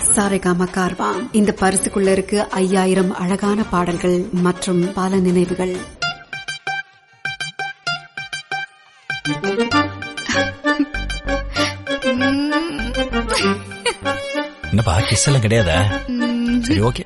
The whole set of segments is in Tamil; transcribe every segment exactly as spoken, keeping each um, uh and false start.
சாரேகாமா கார்வா. இந்த பரிசுக்குள்ள இருக்கு ஐயாயிரம் அழகான பாடல்கள் மற்றும் பல நினைவுகள். என்னப்பா கிஸ் எல்லாம் கிடையாதா? சரி ஓகே.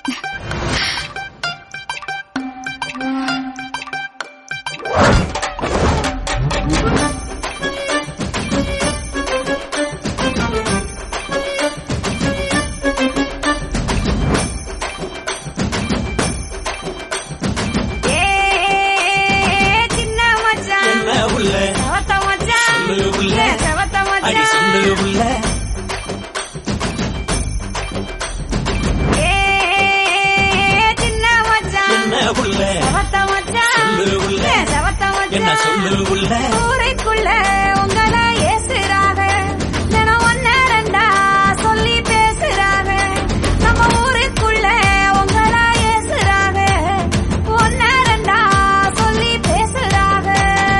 ஊரைக்குள்ள உங்களை ஏசுறாங்க, தினம் ஒன்னு ரெண்டா சொல்லி பேசுறாங்க. நம்ம ஊருக்குள்ள உங்களை ஏசுறாங்க, ஒன்னு ரெண்டா சொல்லி பேசுறாங்க.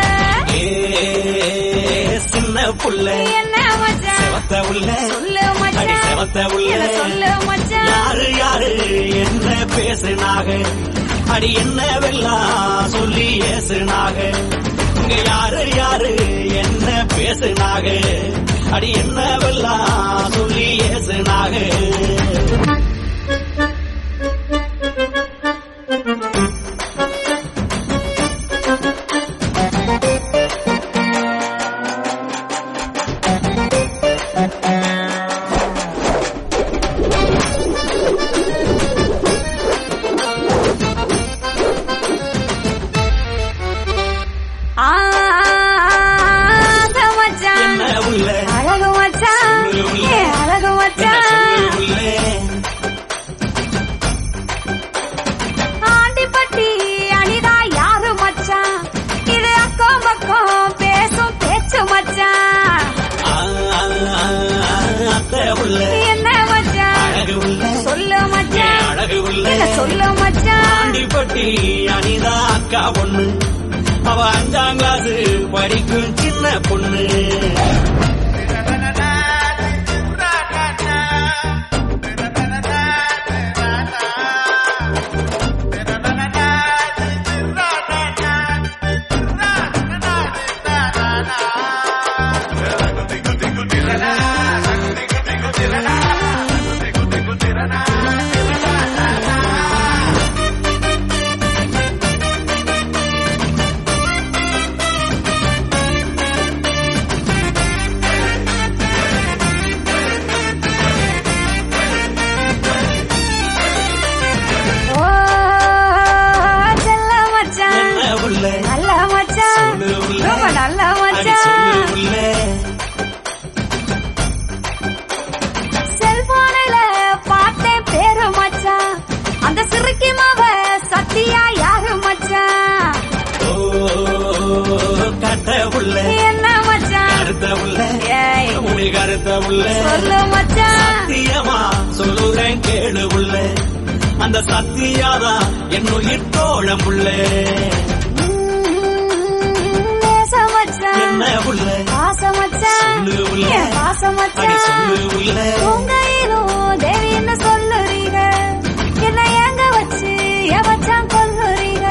சின்ன புள்ள என்ன மச்சான் சொல்லு மச்சான், சொல்லு மச்சான். யாரு யாரு என்ன பேசுனாக, அடி என்ன வெல்லாம் சொல்லி ஏசுனாக. இங்க யாரு யாரு என்ன பேசுனாக, அடி என்ன வெல்லாம் சொல்லி ஏசுனாக. ஆண்டிப்பட்டி அனிதா அக்கா பொண்ணு, அவ அஞ்சாம் கிளாஸ் படிக்கும் சின்ன பொண்ணு. செல்போனில பார்த்தேன் பேரு மச்சான், அந்த சிறுக்கி மாவ சத்தியா யாரு மச்சான். கட்ட உள்ள என்ன மச்சான் கருத்த உள்ள முடி கருத்த உள்ள சொல்லு மச்சான். சத்தியமா சொல்லுறேன் கேளு உள்ள, அந்த சத்தியாதான் என்னுயிர் தோழம் உள்ள. என்ன உள்ள பாசமச்சான், பாசமச்சான். உங்கையிலும் தேவி என்ன சொல்லுறீங்க, என்ன எங்க வச்சு எவச்சான் கொல்லுறீங்க.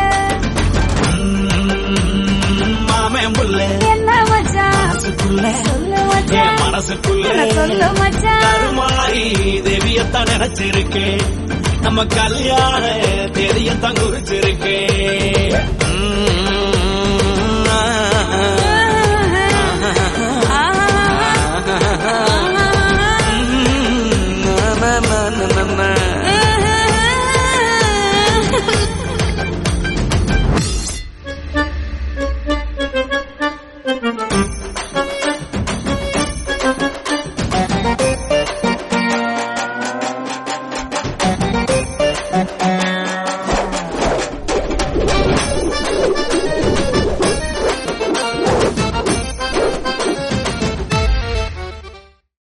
மாமன் புள்ள என்ன மச்சான் சொல்லு மச்சான், மனசுக்குள்ள சொல்லு மச்சான். கருமாறி தேவியத்தான் நினைச்சிருக்கேன், நம்ம கல்யாண தேதியத்தான் குறிச்சிருக்கேன்.